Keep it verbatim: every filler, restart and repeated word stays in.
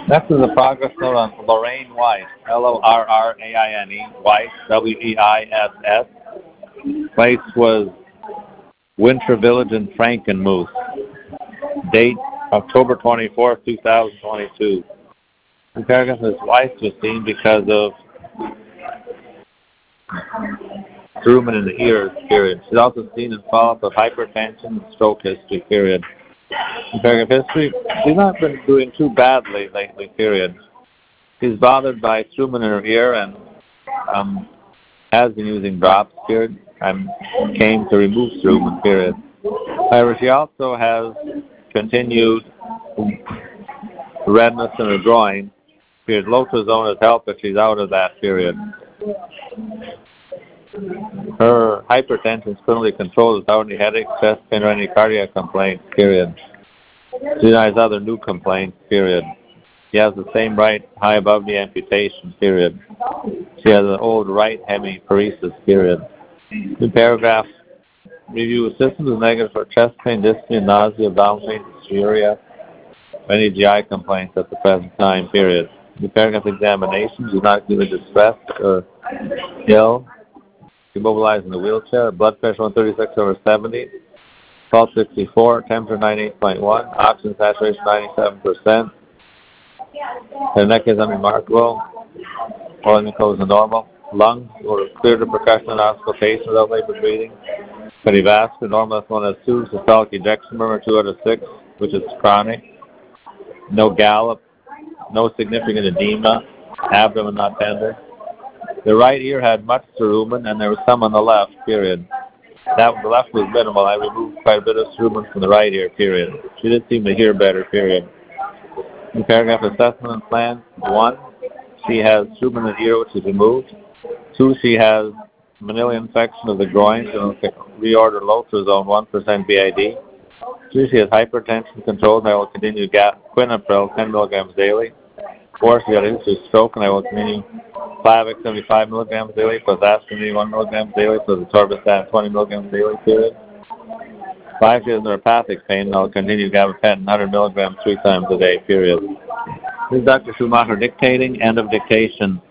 Next is a progress note on Lorraine Weiss, L O R R A I N E, Weiss, W E I S S. Place was Winter Village in Frankenmuth. Date October twenty-fourth, two thousand twenty-two. The paragraph is Weiss was seen because of cerumen in the ears, period. She's also seen in follow-up of hypertension and stroke history, period. In paragraph history, she's not been doing too badly lately, period. She's bothered by cerumen in her ear and um, has been using drops, period, and came to remove cerumen, period. However, she also has continued redness in her groin, period. Lotrozone has helped, but she's out of that, period. Her hypertension is currently controlled without any headache, chest pain, or any cardiac complaints, period. She has other new complaints, period. She has the same right high above the amputation, period. She has an old right hemiparesis, period. New paragraph, review symptoms is negative for chest pain, dyspnea, nausea, abdominal pain, dysuria, any G I complaints at the present time, period. New paragraph, examination, she's not either distressed or ill. Immobilized in the wheelchair, blood pressure one thirty-six over seventy, pulse sixty-four, temperature ninety-eight point one, oxygen saturation ninety-seven percent. Her neck is unremarkable, oil mucosa is normal. Lungs were clear to percussion and auscultation without labor breathing. Cardiovascular, normal as one has two, systolic ejection murmur two out of six, which is chronic. No gallop, no significant edema, abdomen not tender. The right ear had much cerumen, and there was some on the left, period. That the left was minimal. I removed quite a bit of cerumen from the right ear, period. She did seem to hear better, period. In paragraph assessment and plan, one, she has cerumen in the ear, which is removed. Two, she has manila infection of the groin, so reorder lotrozone one percent B I D. Three, she has hypertension controlled, and I will continue quinapril ten milligrams daily. Four, she got a history of stroke, and I will continue Plavix seventy-five milligrams daily, plus aspirin one milligrams daily, plus atorvastatin twenty milligrams daily, period. Five, she has neuropathic pain, and I'll continue gabapentin one hundred milligrams three times a day, period. This is Doctor Schumacher dictating. End of dictation.